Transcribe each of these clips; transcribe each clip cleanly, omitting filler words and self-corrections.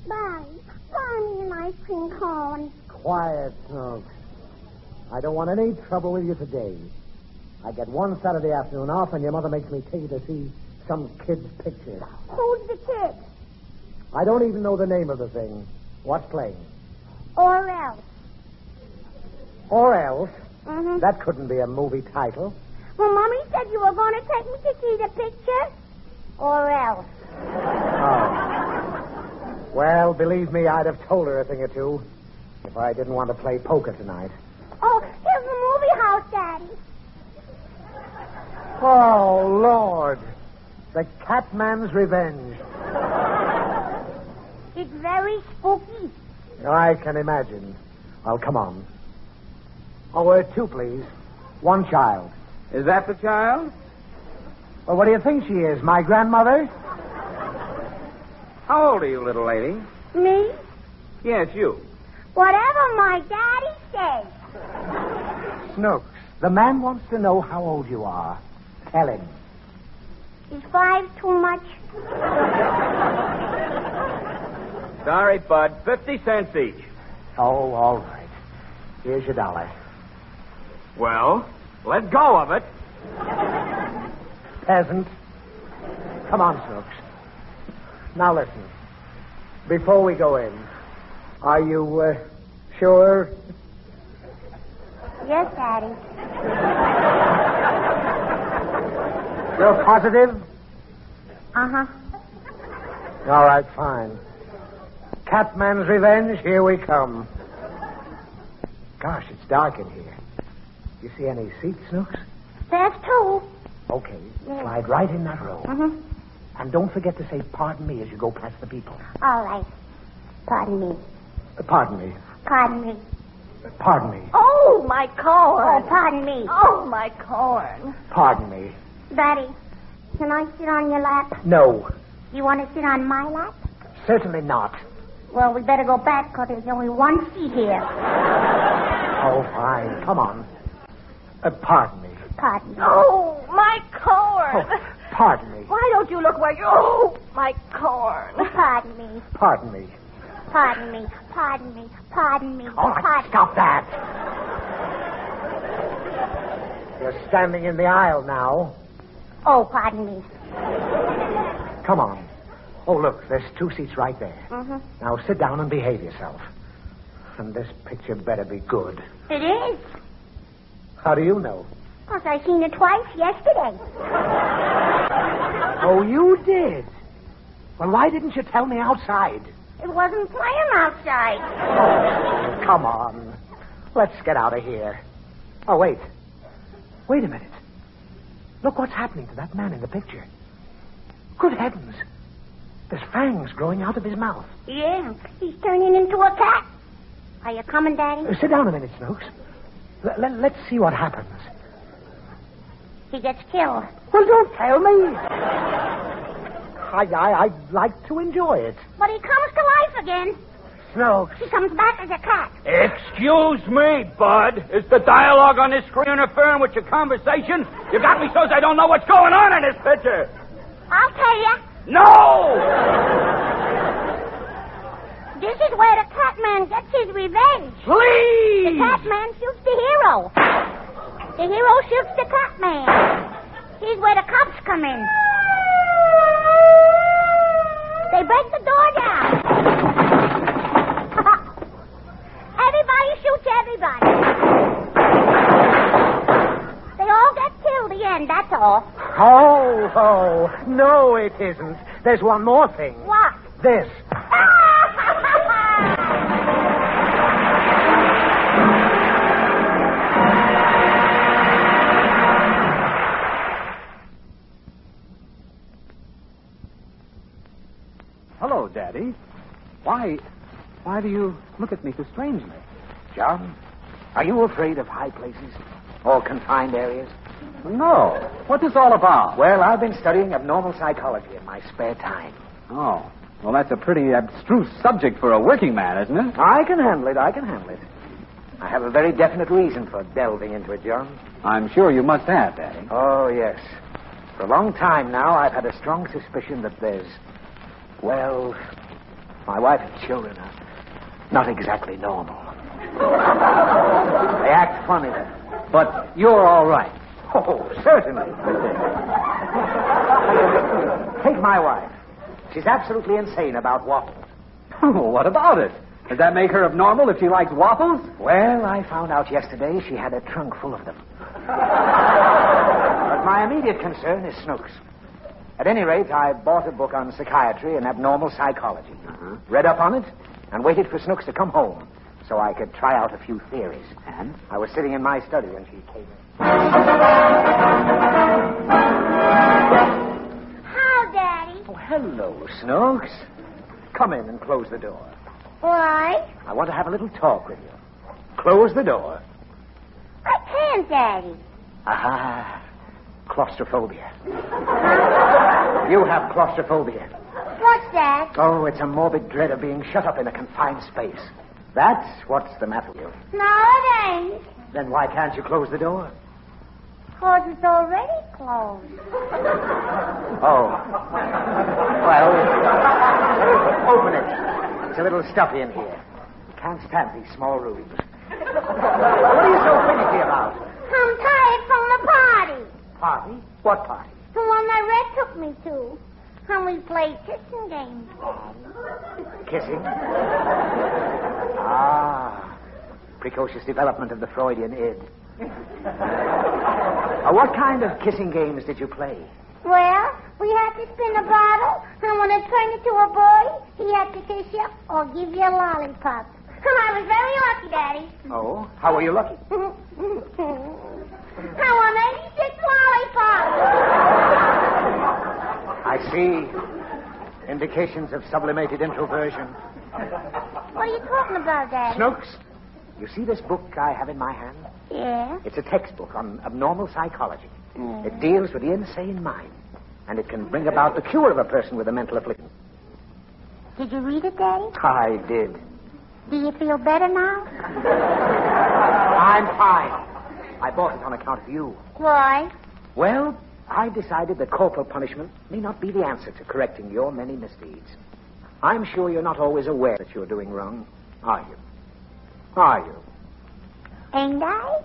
Buy me an ice cream cone. Quiet, Snooks. I don't want any trouble with you today. I get one Saturday afternoon off, and your mother makes me take you to see some kid's picture. Who's the kid? I don't even know the name of the thing. What's playing? Or else. Or else? Mm-hmm. That couldn't be a movie title. Well, Mommy said you were going to take me to see the picture. Or else. Oh. Well, believe me, I'd have told her a thing or two if I didn't want to play poker tonight. Oh, here's the movie house, Daddy. Oh, Lord. The Catman's Revenge. It's very spooky. I can imagine. Well, come on. Oh, two, please. One child. Is that the child? Well, what do you think she is? My grandmother? How old are you, little lady? Me? Yes, you. Whatever my daddy says. Snooks, the man wants to know how old you are. Tell him. Is 5 too much? Sorry, Bud. 50 cents each. Oh, all right. Here's your $1. Well, let go of it. Peasant. Come on, Snooks. Now listen. Before we go in, are you sure? Yes, Daddy. You're positive? Uh-huh. All right, fine. Catman's Revenge, here we come. Gosh, it's dark in here. You see any seats, Snooks? There's 2. Okay, Yeah. slide right in that row. Mm-hmm. And don't forget to say pardon me as you go past the people. All right. Pardon me. Pardon me. Pardon me. Pardon me. Oh, my corn. Oh, pardon me. Oh, my corn. Pardon me. Daddy, can I sit on your lap? No, You want to sit on my lap? certainly not. Well, we better go back because there's only one seat here. Oh, fine. Come on. Pardon me. Pardon me. Oh, my corn. Oh, pardon me. Why don't you look where you... Oh, my corn. Pardon me. Pardon me. Pardon me. Pardon me. Pardon me. All right, Pardon stop that. You're standing in the aisle now. Oh, pardon me. Come on. Oh, look, there's 2 seats right there. Mm-hmm. Now sit down and behave yourself. And this picture better be good. It is. How do you know? Because I seen it twice yesterday. Oh, you did? Well, why didn't you tell me outside? It wasn't playing outside. Oh, come on. Let's get out of here. Oh, wait. Wait a minute. Look what's happening to that man in the picture. Good heavens. There's fangs growing out of his mouth. Yeah, he's turning into a cat. Are you coming, Daddy? Sit down a minute, Snooks. Let's see what happens. He gets killed. Well, don't tell me. I'd like to enjoy it. But he comes to life again. Snooks. He comes back as a cat. Excuse me, Bud. Is the dialogue on this screen interfering with your conversation? You got me so I don't know what's going on in this picture. I'll tell you. No! This is where the Catman gets his revenge. Please! The Catman shoots the hero. The hero shoots the Catman. Here's where the cops come in. They break the door down. Everybody shoots everybody. They all get killed the end, that's all. Oh, no, it isn't. There's one more thing. What? This. Hello, Daddy. Why do you look at me so strangely? John, are you afraid of high places or confined areas? No. What's this all about? Well, I've been studying abnormal psychology in my spare time. Oh. Well, that's a pretty abstruse subject for a working man, isn't it? I can handle it. I have a very definite reason for delving into it, John. I'm sure you must have, Daddy. Oh, yes. For a long time now, I've had a strong suspicion that there's, well, My wife and children are not exactly normal. They act funny. But you're all right. Oh, certainly. Take my wife. She's absolutely insane about waffles. What about it? Does that make her abnormal if she likes waffles? Well, I found out yesterday she had a trunk full of them. But my immediate concern is Snooks. At any rate, I bought a book on psychiatry and abnormal psychology. Read up on it and waited for Snooks to come home so I could try out a few theories. And? I was sitting in my study when she came in. How, Daddy? Oh, hello, Snooks. Come in and close the door. Why? I want to have a little talk with you. Close the door. I can't, Daddy. Aha. Claustrophobia. You have claustrophobia. What's that? Oh, it's a morbid dread of being shut up in a confined space. That's what's the matter with you. No, it ain't. Then why can't you close the door? 'Cause it's already closed. Oh. Well, open it. It's a little stuffy in here. Can't stand these small rooms. What are you so finicky about? I'm tired from the party. Party? What party? The one my Red took me to. And we played kissing games. Kissing? Ah. Precocious development of the Freudian id. What kind of kissing games did you play? Well, we had to spin a bottle, and when it turned into a boy, he had to kiss you or give you a lollipop. And I was very lucky, Daddy. Oh? How were you lucky? I won 86 lollipops. I see indications of sublimated introversion. What are you talking about, Daddy? Snooks, you see this book I have in my hand? Yeah? It's a textbook on abnormal psychology. It deals with the insane mind, and it can bring about the cure of a person with a mental affliction. Did you read it, Daddy? I did. Do you feel better now? I'm fine. I bought it on account of you. Why? Well, I decided that corporal punishment may not be the answer to correcting your many misdeeds. I'm sure you're not always aware that you're doing wrong, are you? Are you? Ain't I?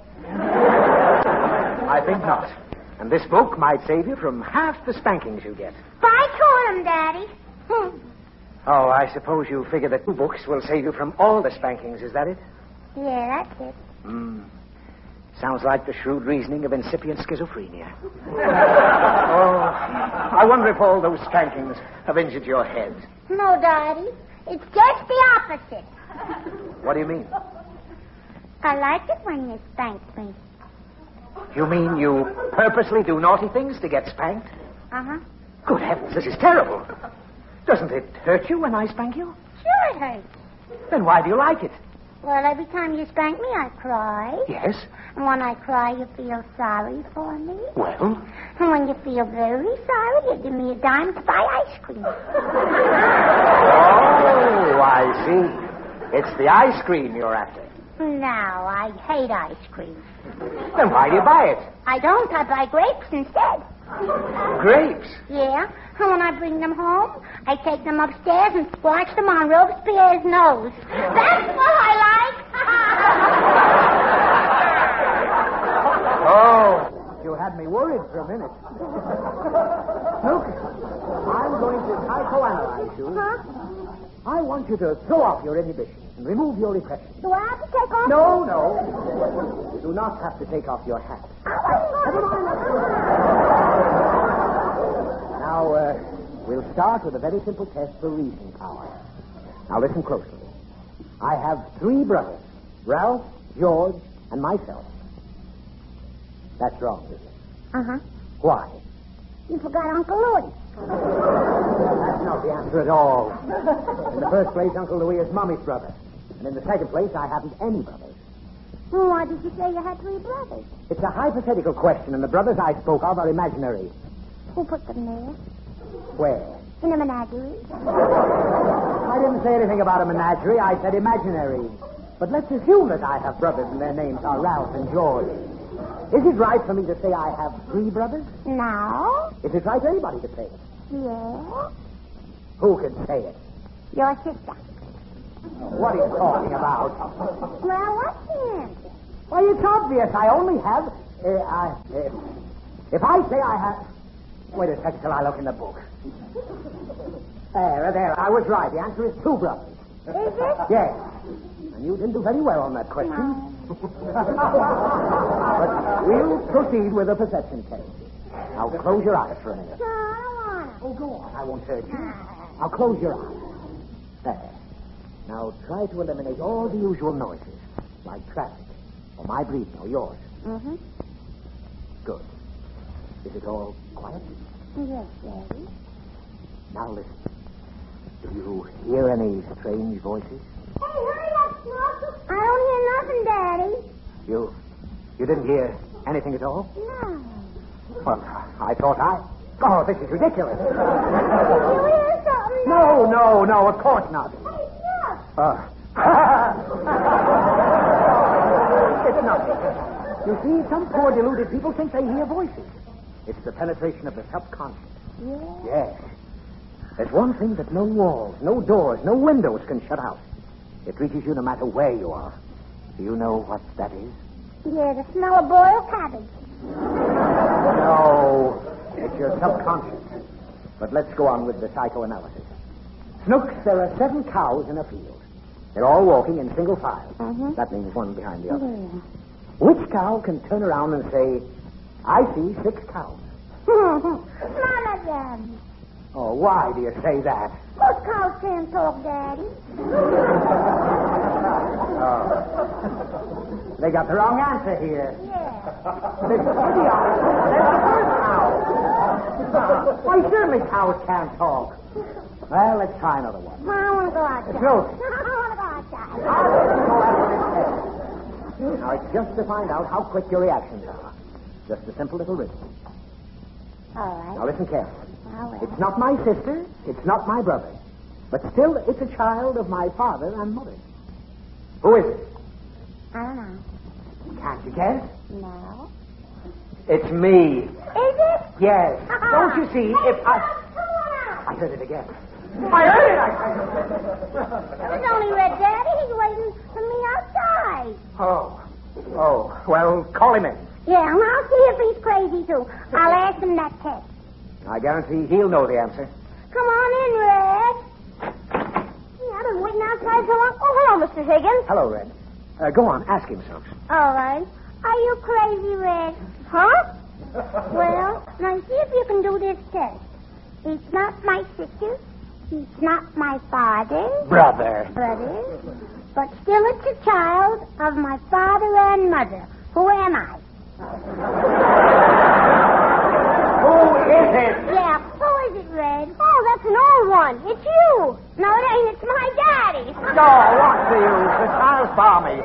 I think not. And this book might save you from half the spankings you get. I told him, Daddy. Oh, I suppose you figure that 2 books will save you from all the spankings, is that it? Yeah, that's it. Sounds like the shrewd reasoning of incipient schizophrenia. Oh, I wonder if all those spankings have injured your head. No, Daddy. It's just the opposite. What do you mean? I like it when you spank me. You mean you purposely do naughty things to get spanked? Uh-huh. Good heavens, this is terrible. Doesn't it hurt you when I spank you? Sure it hurts. Then why do you like it? Well, every time you spank me, I cry. Yes? And when I cry, you feel sorry for me. Well? And when you feel very sorry, you give me a dime to buy ice cream. Oh, I see. It's the ice cream you're after. No, I hate ice cream. Then why do you buy it? I don't. I buy grapes instead. Grapes? Yeah. And when I bring them home, I take them upstairs and squash them on Robespierre's nose. That's what I like. Oh, you had me worried for a minute. Look, I'm going to psychoanalyze you. Huh? I want you to throw off your inhibitions and remove your repression. Do I have to take off? No. You do not have to take off your hat. Now, we'll start with a very simple test for reasoning power. Now, listen closely. I have 3 brothers, Ralph, George, and myself. That's wrong, isn't it? Uh-huh. Why? You forgot Uncle Louis. That's not the answer at all. In the first place, Uncle Louis is Mommy's brother. And in the second place, I haven't any brothers. Well, why did you say you had 3 brothers? It's a hypothetical question, and the brothers I spoke of are imaginary. Who put them there? Where? In a menagerie. I didn't say anything about a menagerie. I said imaginary. But let's assume that I have brothers and their names are Ralph and George. Is it right for me to say I have 3 brothers? No. Is it right for anybody to say it? Yeah. Who can say it? Your sister. What are you talking about? Well, what's the answer? Well, it's obvious. I only have... if I say I have... Wait a second till I look in the book. There. I was right. The answer is 2 brothers. Is it? Yes. And you didn't do very well on that question. No. But we'll proceed with the perception test. Now, close your eyes for a minute. No, I don't want to. Oh, go on. I won't hurt you. Now, close your eyes. There. Now, try to eliminate all the usual noises, like traffic, or my breathing, or yours. Mm-hmm. Good. Is it all quiet? Yes, Daddy. Now, listen. Do you hear any strange voices? Hey, hurry up, Snoop. I don't hear nothing, Daddy. You didn't hear anything at all? No. Well, I thought Oh, this is ridiculous. Did you hear something? No, of course not. Hey, Snoop. It's nothing. You see, some poor deluded people think they hear voices. It's the penetration of the subconscious. Yeah. Yes. There's one thing that no walls, no doors, no windows can shut out. It reaches you no matter where you are. Do you know what that is? Yeah, the smell of boiled cabbage. No, it's your subconscious. But let's go on with the psychoanalysis. Snooks, there are 7 cows in a field. They're all walking in single file. Mm-hmm. That means one behind the other. Yeah. Which cow can turn around and say, I see 6 cows? None of them. Oh, why do you say that? Most cows can't talk, Daddy. They got the wrong answer here. Yeah. There's the first cow. Why, certainly cows can't talk. Well, let's try another one. I want to go outside. No. I want to go outside. Now, it's just to find out how quick your reactions are. Just a simple little riddle. All right. Now, listen carefully. All right. It's not my sister. It's not my brother. But still, it's a child of my father and mother. Who is it? I don't know. Can't you guess? No. It's me. Is it? Yes. Don't you see? If I... Come on out. I heard it again. I heard it! It's only Red Daddy. He's waiting for me outside. Oh. Well, call him in. Yeah, and I'll see if he's crazy, too. I'll ask him that test. I guarantee he'll know the answer. Come on in, Red. Yeah, I've been waiting outside so long. Oh, hello, Mr. Higgins. Hello, Red. Go on, ask him, Snooks. All right. Are you crazy, Red? Huh? Well, now see if you can do this test. It's not my sister. It's not my father. Brother. But still it's a child of my father and mother. Who am I? Who is it? Yeah, who is it, Red? Oh, that's an old one. It's you. No, it ain't. It's my daddy. Oh, what's the use? The child's balmy.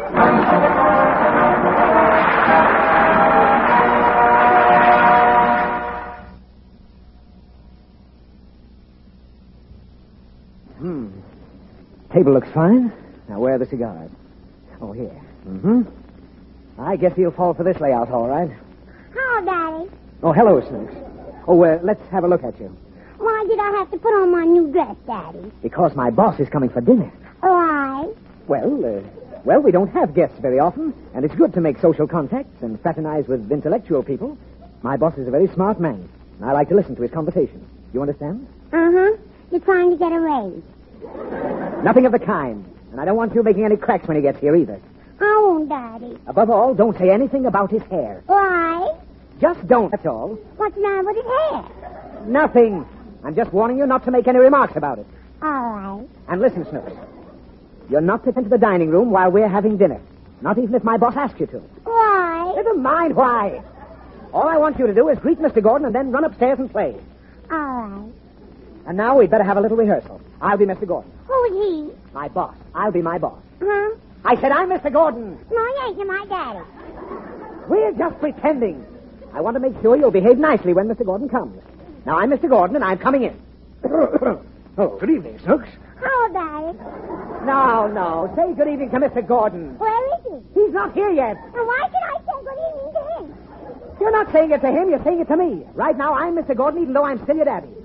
Table looks fine. Now, where are the cigars? Oh, here. Mm-hmm. I guess he'll fall for this layout, all right. Hello, Daddy. Oh, hello, Snooks. Oh, let's have a look at you. Why did I have to put on my new dress, Daddy? Because my boss is coming for dinner. Why? Well, we don't have guests very often, and it's good to make social contacts and fraternize with intellectual people. My boss is a very smart man, and I like to listen to his conversation. You understand? Uh-huh. You're trying to get a raise. Nothing of the kind. And I don't want you making any cracks when he gets here either. I won't, Daddy. Above all, don't say anything about his hair. Why? Just don't, that's all. What's the matter with his hair? Nothing. I'm just warning you not to make any remarks about it. All right. And listen, Snooks. You're not to enter the dining room while we're having dinner. Not even if my boss asks you to. Why? Never mind why. All I want you to do is greet Mr. Gordon and then run upstairs and play. All right. And now we'd better have a little rehearsal. I'll be Mr. Gordon. Who is he? My boss. I'll be my boss. Huh? I said I'm Mr. Gordon. No, he ain't. You're my daddy. We're just pretending. I want to make sure you'll behave nicely when Mr. Gordon comes. Now, I'm Mr. Gordon, and I'm coming in. Oh, good evening, Snooks. Hello, Daddy. No. Say good evening to Mr. Gordon. Where is he? He's not here yet. And why should I say good evening to him? You're not saying it to him, you're saying it to me. Right now, I'm Mr. Gordon, even though I'm still your daddy.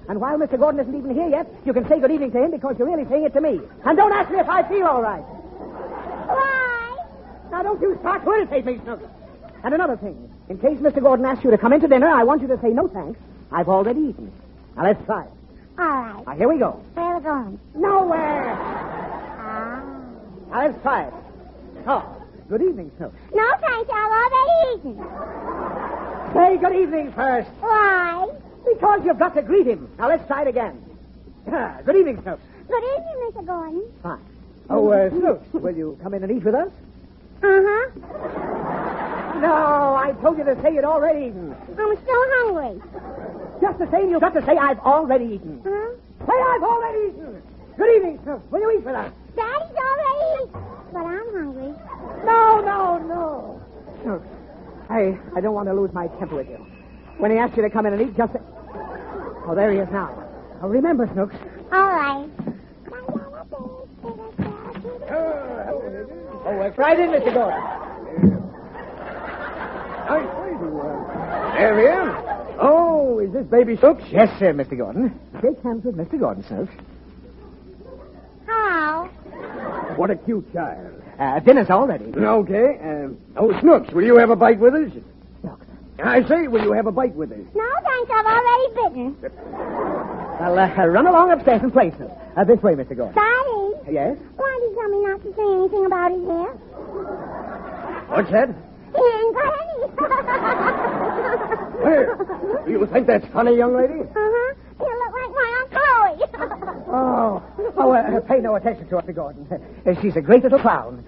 And while Mr. Gordon isn't even here yet, you can say good evening to him because you're really saying it to me. And don't ask me if I feel all right. Why? Now, don't you start to irritate me, Snooks. And another thing. In case Mr. Gordon asks you to come in to dinner, I want you to say no thanks. I've already eaten. Now, let's try it. All right. Now, here we go. Where are we going? Nowhere. Ah. Now, let's try it. Oh, good evening, Snooks. No, thanks. I've already eaten. Say good evening first. Why? Because you've got to greet him. Now, let's try it again. Good evening, Snooks. Good evening, Mr. Gordon. Fine. Oh, Snooks, will you come in and eat with us? Uh-huh. No, I told you to say you'd already eaten. I'm still hungry. Just the same, you've got to say I've already eaten. Huh? Say I've already eaten. Good evening, Snooks. Will you eat with us? Daddy's already eaten. But I'm hungry. No. Snooks, I don't want to lose my temper with you. When he asks you to come in and eat, just say... Oh, there he is now. Oh, remember, Snooks. All right. Oh, right in, Mr. Gordon. There he is. Oh, is this Baby Snooks? Yes, sir, Mr. Gordon. Shake hands with Mr. Gordon, Snooks. How? What a cute child. Dinner's all ready. Okay. Snooks, will you have a bite with us? Snooks. I say, will you have a bite with us? No, thanks. I've already bitten. Well, run along upstairs and play, Snooks. This way, Mr. Gordon. Daddy, Yes? why did you tell me not to say anything about his hair? What's that? He ain't got any. Do you think that's funny, young lady? Uh-huh. You look like my Aunt Chloe. Pay no attention to her, Mr. Gordon. She's a great little clown.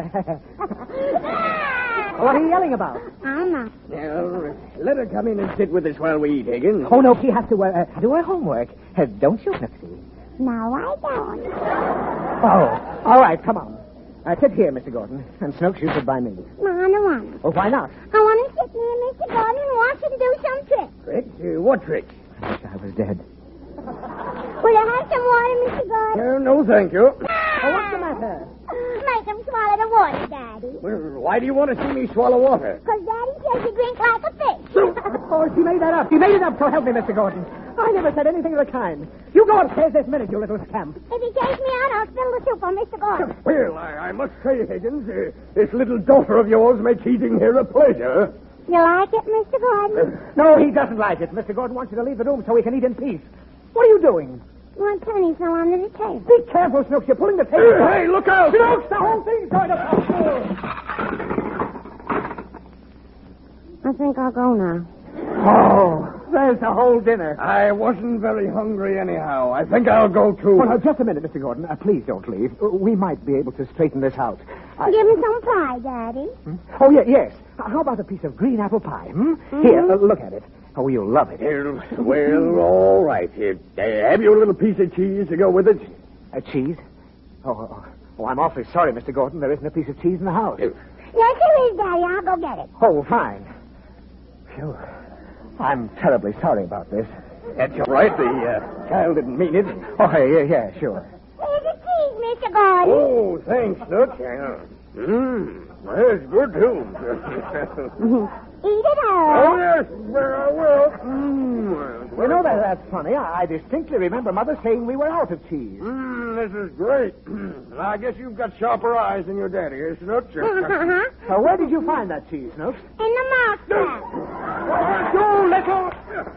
What are you yelling about? I'm not. Well, let her come in and sit with us while we eat, Higgins. Oh, no, she has to do her homework. Don't you, Snooksy? No, I don't. Oh, all right, come on. Sit here, Mr. Gordon. And Snooks, you sit by me. No, I don't want to. Oh, why not? I want to sit near Mr. Gordon and watch him do some trick. Trick? What trick? I wish I was dead. Will you have some water, Mr. Gordon? No, thank you. Oh, what's the matter? Make him swallow the water, Daddy. Well, why do you want to see me swallow water? Because Daddy says you drink like a fish. Oh, she made that up. She made it up, so help me, Mr. Gordon. I never said anything of the kind. You go upstairs this minute, you little scamp. If he takes me out, I'll spill the soup on Mr. Gordon. Well, I must say, Higgins, this little daughter of yours makes eating here a pleasure. You like it, Mr. Gordon? No, he doesn't like it. Mr. Gordon wants you to leave the room so he can eat in peace. What are you doing? My pennies fell under the table. Be careful, Snooks. You're pulling the table. Hey, look out! Snooks, the whole thing's going to... I think I'll go now. Oh, there's the whole dinner. I wasn't very hungry anyhow. I think I'll go too. Well, now, just a minute, Mr. Gordon. Please don't leave. We might be able to straighten this out. Give him some pie, Daddy. Oh, yes. How about a piece of green apple pie? Here, look at it. Oh, you'll love it. Well, all right. Here, have you a little piece of cheese to go with it? Cheese? Oh, I'm awfully sorry, Mr. Gordon. There isn't a piece of cheese in the house. Yes, there is, Daddy. I'll go get it. Oh, fine. Phew. I'm terribly sorry about this. That's all right. The child didn't mean it. Oh, yeah, sure. Here's the cheese, Mr. Gordon. Oh, thanks, Snooks. That's good, too. Eat it all. Oh, yes, well, I will. You know, that's funny. I distinctly remember Mother saying we were out of cheese. This is great. I guess you've got sharper eyes than your daddy, eh, Snooks? Uh-huh. Where did you find that cheese, Snooks? In the mouth trap. You little...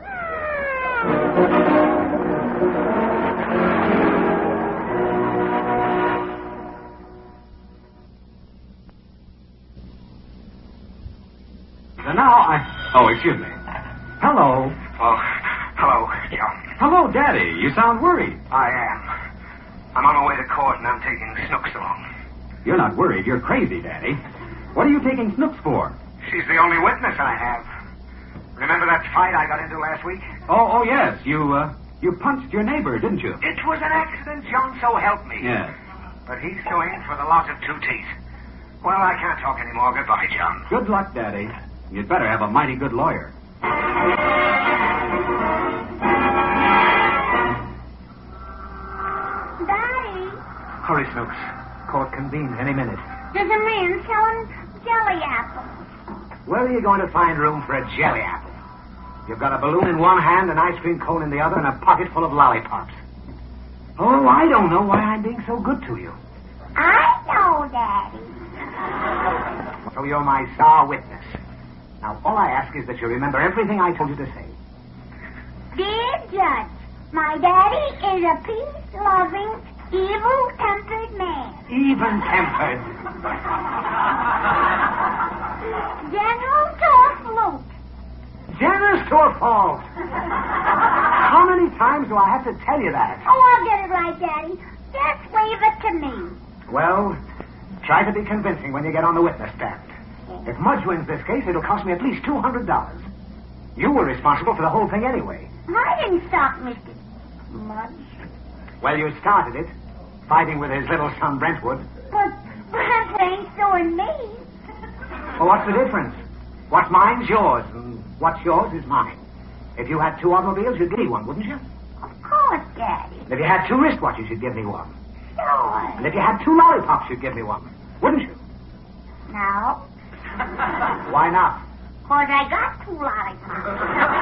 And now Oh, excuse me. Hello. Oh, hello, John. Hello, Daddy. You sound worried. I am. I'm on my way to court, and I'm taking Snooks along. You're not worried. You're crazy, Daddy. What are you taking Snooks for? She's the only witness I have. Remember that fight I got into last week? Oh, yes. You punched your neighbor, didn't you? It was an accident, John, so help me. Yes. But he's suing for the loss of 2 teeth. Well, I can't talk anymore. Goodbye, John. Good luck, Daddy. You'd better have a mighty good lawyer. Daddy, Hurry, Snooks. Court convenes any minute. there's a man selling jelly apples. Where are you going to find room for a jelly apple? You've got a balloon in one hand, an ice cream cone in the other, and a pocket full of lollipops. Oh, I don't know why I'm being so good to you. I know, Daddy. So you're my star witness. Now, all I ask is that you remember everything I told you to say. Dear Judge, my daddy is a peace-loving, evil-tempered man. Even-tempered. General to a flute. Generous to a fault. How many times do I have to tell you that? Oh, I'll get it right, Daddy. Just leave it to me. Well, try to be convincing when you get on the witness stand. If Mudge wins this case, it'll cost me at least $200. You were responsible for the whole thing anyway. I didn't stop Mr. Mudge. Well, you started it, fighting with his little son Brentwood. But Brent ain't suing me. Well, what's the difference? What's mine's yours, and what's yours is mine. If you had 2 automobiles, you'd give me one, wouldn't you? Of course, Daddy. If you had 2 wristwatches, you'd give me one. Sure. And if you had 2 lollipops, you'd give me one, wouldn't you? No. Why not? 'Cause I got 2 lollipops.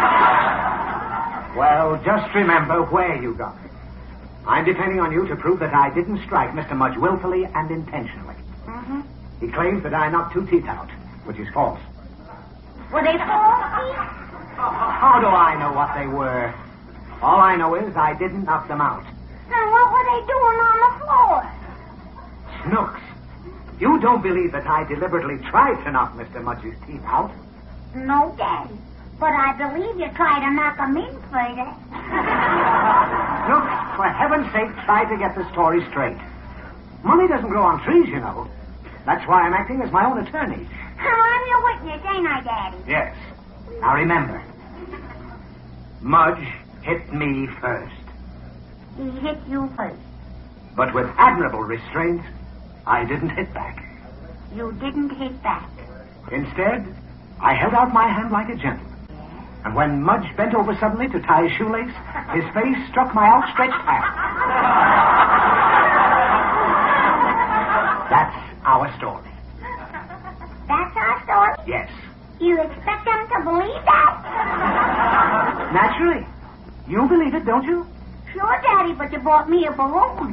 Well, just remember where you got it. I'm depending on you to prove that I didn't strike Mr. Mudge willfully and intentionally. Mm-hmm. He claims that I knocked 2 teeth out, which is false. Were they false teeth? How do I know what they were? All I know is I didn't knock them out. Then what were they doing on the floor? Snooks, you don't believe that I deliberately tried to knock Mr. Mudge's teeth out? No, Daddy. But I believe you tried to knock them in further. Snooks, for heaven's sake, try to get the story straight. Money doesn't grow on trees, you know. That's why I'm acting as my own attorney. I'm your witness, ain't I, Daddy? Yes. Now remember, Mudge hit me first. He hit you first. But with admirable restraint, I didn't hit back. You didn't hit back. Instead, I held out my hand like a gentleman. And when Mudge bent over suddenly to tie his shoelace, his face struck my outstretched hand. That's our story. That's our story? Yes. You expect them to believe that? Naturally. You believe it, don't you? Sure, Daddy, but you bought me a balloon.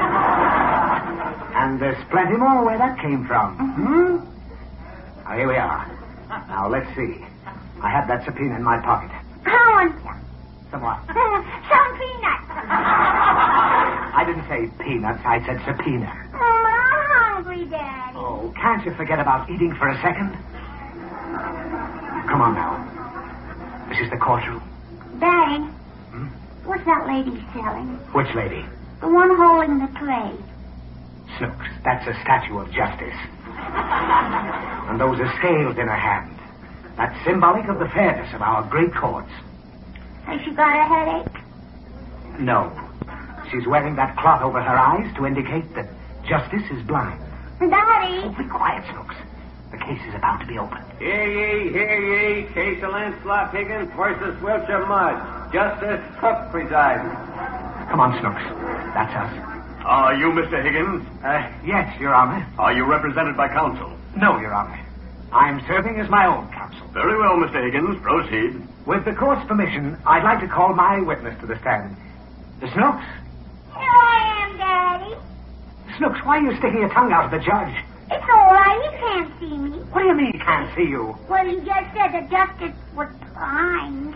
And there's plenty more where that came from. Hmm? Now, here we are. Now, let's see. I have that subpoena in my pocket. I want some. Some what? Some peanuts. I didn't say peanuts. I said subpoena. Oh, I'm hungry, Daddy. Oh, can't you forget about eating for a second? Come on now. This is the courtroom. Daddy, what's that lady selling? Which lady? The one holding the tray. Snooks. That's a statue of justice. And those are scales in her hand. That's symbolic of the fairness of our great courts. Has she got a headache? No. She's wearing that cloth over her eyes to indicate that justice is blind. Daddy! Oh, be quiet, Snooks. The case is about to be opened. Hear ye. Case of Lancelot Higgins versus Wilshire Mudge. Justice Cook presiding. Come on, Snooks. That's us. Are you Mr. Higgins? Yes, Your Honor. Are you represented by counsel? No, Your Honor. I'm serving as my own counsel. Very well, Mr. Higgins. Proceed. With the court's permission, I'd like to call my witness to the stand. Snooks? Here I am, Daddy. Snooks, why are you sticking your tongue out at the judge? It's all right. You can't see me. What do you mean he can't see you? Well, you just said the justice was blind.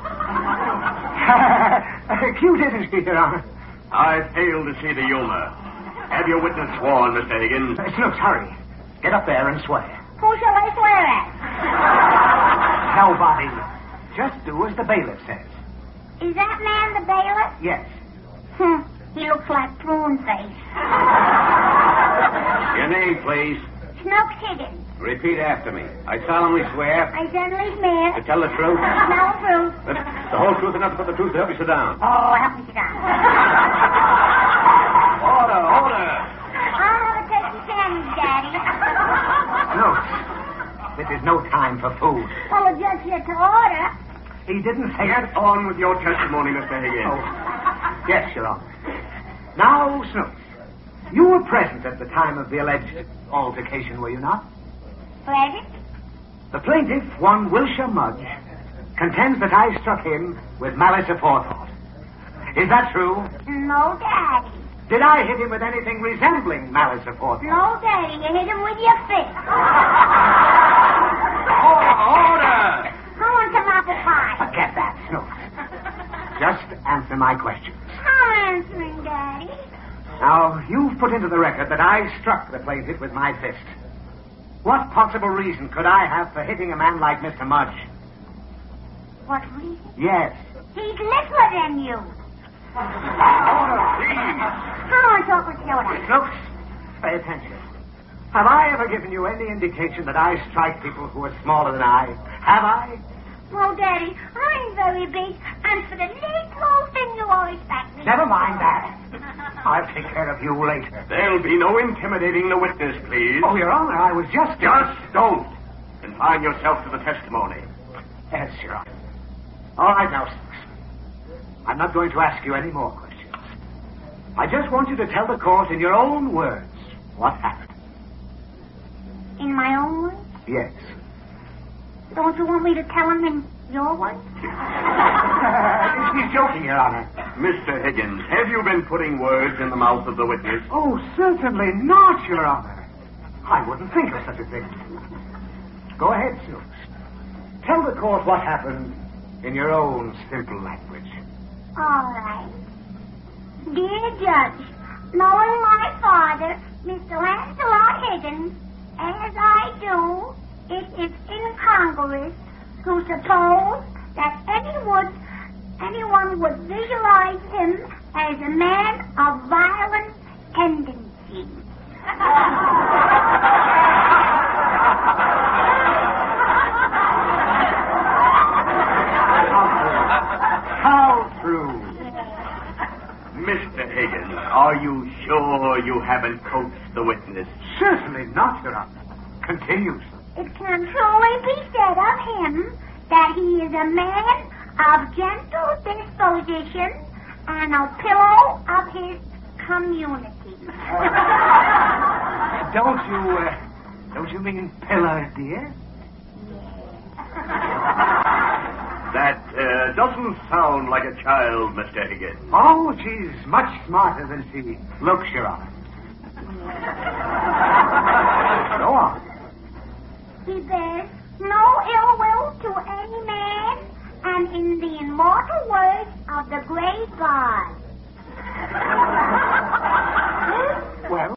Cute, isn't she, Your Honor? I fail to see the humor. Have your witness sworn, Mr. Higgins. Snooks, hurry. Get up there and swear. Who shall I swear at? Nobody. Just do as the bailiff says. Is that man the bailiff? Yes. He looks like Prune Face. Your name, please. Snooks Higgins. Repeat after me. I solemnly swear I certainly swear. to tell the truth, No proof. the whole truth, and nothing but the truth. To help you sit down. Oh, help me sit down. Order. I'll have a turkey sandwich, Daddy. Snooks, this is no time for food. Well, the judge here to order. He didn't say Get on with your testimony, Mr. Higgins. Oh. Yes, Your Honor. Now, Snooks, you were present at the time of the alleged altercation, were you not? Present? The plaintiff, one Wilshire Mudge, contends that I struck him with malice aforethought. Is that true? No, Daddy. Did I hit him with anything resembling malice aforethought? No, Daddy. You hit him with your fist. Order! I want some apple pie. Forget that, Snooks. Just answer my questions. I'm answering, Daddy. Now, you've put into the record that I struck the plaintiff with my fist. What possible reason could I have for hitting a man like Mr. Mudge? What reason? Yes. He's littler than you. Order, please. I want to talk with Yoda. Snooks, pay attention. Have I ever given you any indication that I strike people who are smaller than I? Have I? Oh, Daddy, I'm very big, and for the little thing you always back me. Never mind that. I'll take care of you later. There'll be no intimidating the witness, please. Oh, Your Honor, I was just... Just don't. Confine yourself to the testimony. Yes, Your Honor. All right, now, Snooks. I'm not going to ask you any more questions. I just want you to tell the court in your own words what happened. In my own words? Yes. Don't you want me to tell him in your words? He's joking, Your Honor. Mr. Higgins, have you been putting words in the mouth of the witness? Oh, certainly not, Your Honor. I wouldn't think of such a thing. Go ahead, Snooks. Tell the court what happened in your own simple language. All right. Dear Judge, knowing my father, Mr. Lancelot Higgins, as I do, it is incongruous to suppose that anyone would visualize him as a man of violent tendencies. How true. Mr. Higgins, are you sure you haven't coaxed the witness? Certainly not, Your Honor. Continue, sir. It can truly be said of him that he is a man of gentle disposition and a pillow of his community. Don't you mean pillar, dear? That doesn't sound like a child, Mr. Higgins. Oh, she's much smarter than she looks, Your Honor. Go on. He bears no ill will to any man, and in the immortal words of the great God.